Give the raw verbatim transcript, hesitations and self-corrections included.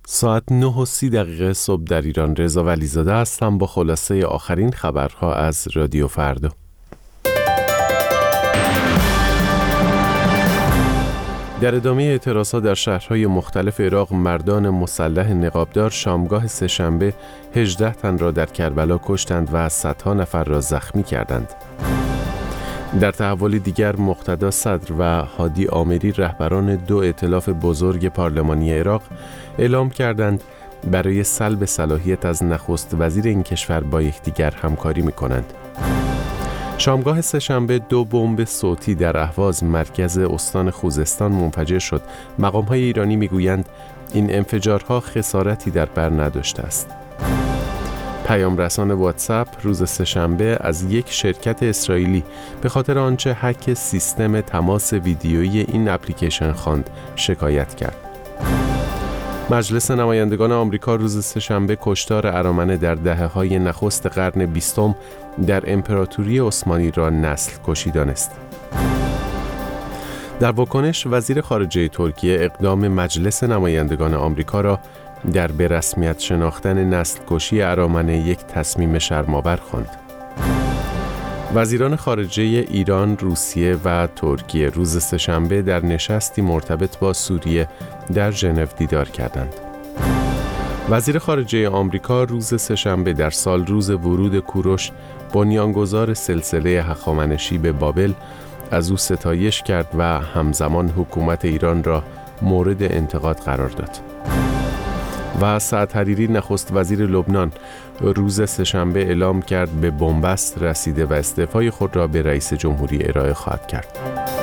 ساعت نه و سی دقیقه صبح در ایران. رضا ولیزاده هستم با خلاصه آخرین خبرها از رادیو فردا. در ادامه اعتراضات در شهرهای مختلف عراق، مردان مسلح نقابدار شامگاه سه‌شنبه هجده تن را در کربلا کشتند و صدها نفر را زخمی کردند. در تحول دیگر، مقتدا صدر و هادی آمری رهبران دو ائتلاف بزرگ پارلمانی عراق اعلام کردند برای سلب صلاحیت از نخست وزیر این کشور با یکدیگر همکاری می‌کنند. شامگاه سه‌شنبه دو بمب صوتی در اهواز مرکز استان خوزستان منفجر شد. مقام‌های ایرانی می‌گویند این انفجارها خسارتی در بر نداشته است. پیام رسان واتساپ روز سه‌شنبه از یک شرکت اسرائیلی به خاطر آنچه هک سیستم تماس ویدیویی این اپلیکیشن خواند شکایت کرد. مجلس نمایندگان آمریکا روز سه‌شنبه کشتار ارامنه در دهه‌های نخست قرن بیستم در امپراتوری عثمانی را نسل کشی دانست. در واکنش، وزیر خارجه ترکیه اقدام مجلس نمایندگان آمریکا را در به رسمیت شناختن نسل کشی ارامنه یک تصمیم شرم‌آور خواند. وزیران خارجه ایران، روسیه و ترکیه روز سه‌شنبه در نشستی مرتبط با سوریه در ژنو دیدار کردند. وزیر خارجه آمریکا روز سه‌شنبه در سال روز ورود کوروش، بنیانگذار سلسله هخامنشی به بابل، از او ستایش کرد و همزمان حکومت ایران را مورد انتقاد قرار داد. و سعد حریری نخست وزیر لبنان روز سه‌شنبه اعلام کرد به بنبست رسیده و استعفای خود را به رئیس جمهوری ارائه خواهد کرد.